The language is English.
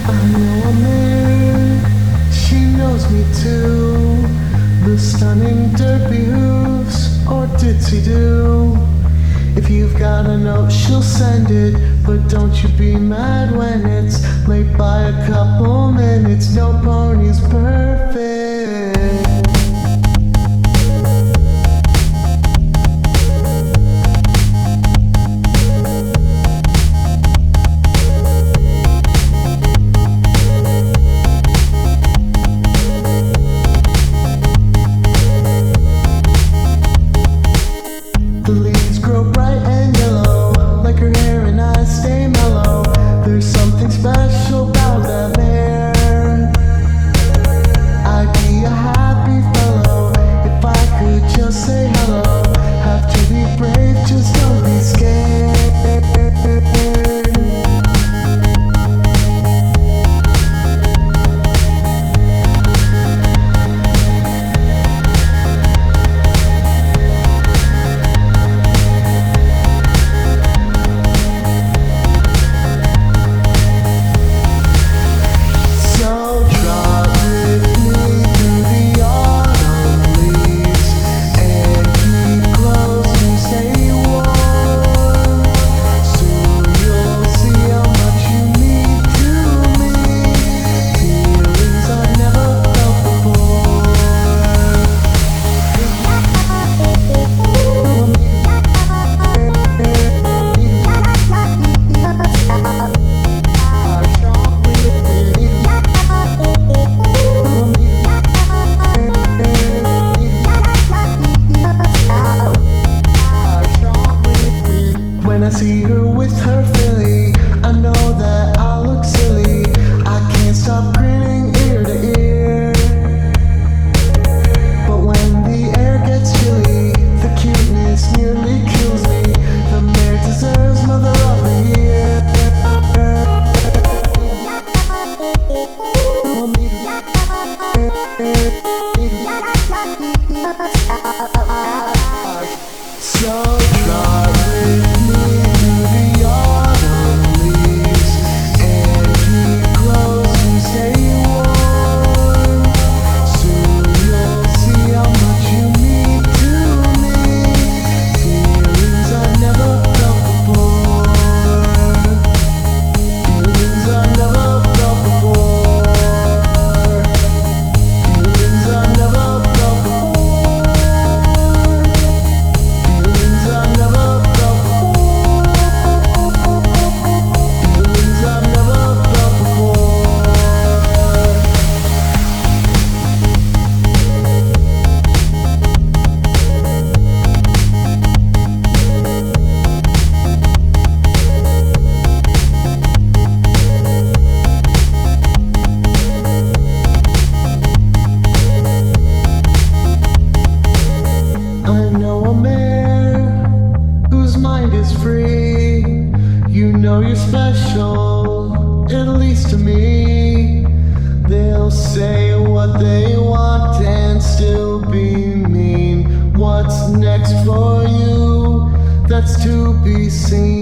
I know a man, she knows me too. The stunning derpy hooves or ditzy do. If you've got a note, she'll send it. But don't you be mad when it's late by a couple minutes. No pony's perfect. The leaves grow bright and yellow, like her hair and eyes stay mellow. There's something special about that mare. I'd be a happy fellow if I could just say hello. Have to be brave, just don't be scared. When I see her with her filly, I know that I'll look silly. I can't stop grinning ear to ear. But when the air gets chilly, the cuteness nearly kills me. The mare deserves Mother of the Year. So drive with me through the autumn leaves and keep close and stay warm. Soon you'll see how much you mean to me. Feelings I've never felt before. Feelings I've never felt before. Feelings I've never felt before. I know a mare whose mind is free. You know you're special, at least to me. They'll say what they want and still be mean. What's next for you? That's to be seen.